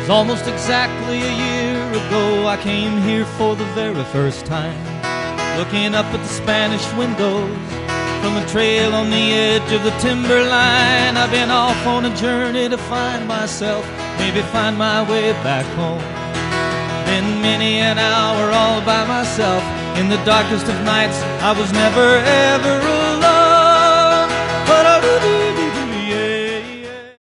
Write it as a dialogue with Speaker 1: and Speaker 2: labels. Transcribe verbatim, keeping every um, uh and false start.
Speaker 1: 'Twas almost exactly a year ago I came here for the very first time, looking up at the Spanish windows from a trail on the edge of the timberline. I've been off on a journey to find myself, maybe find my way back home. Been many an hour all by myself. In the darkest of nights I was never ever alone.